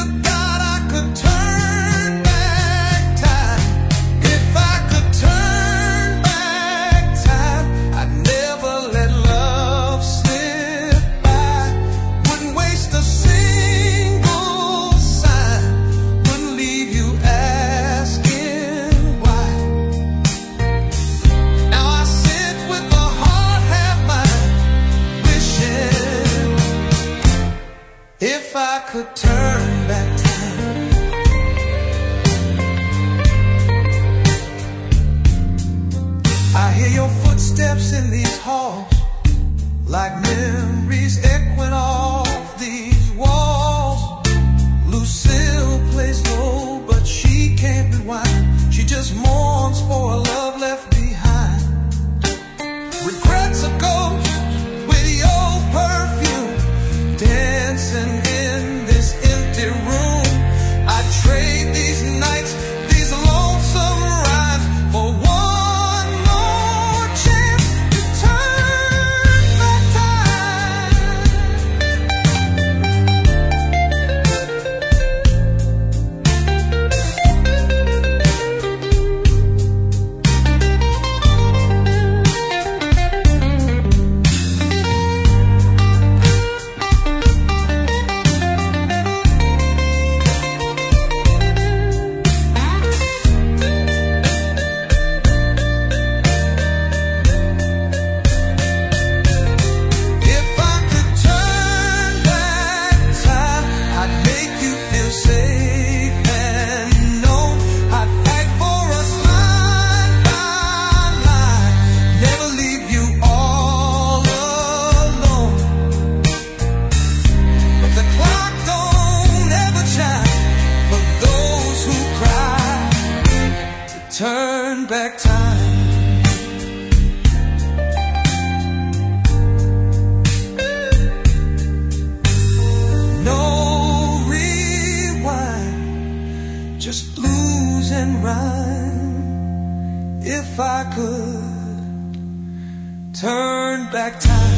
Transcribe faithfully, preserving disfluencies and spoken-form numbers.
If I could turn back time, I hear your footsteps in these halls, like memories echoing off these walls. Lucille plays low, but she can't rewind. She just mourns for a love left behind. Regrets a ghost with your perfume, dancing in this empty room. I'd trade these nights, these lonesome rides, for one more chance to turn back turn back time. No rewind, just blues and rhyme. If I could turn back time.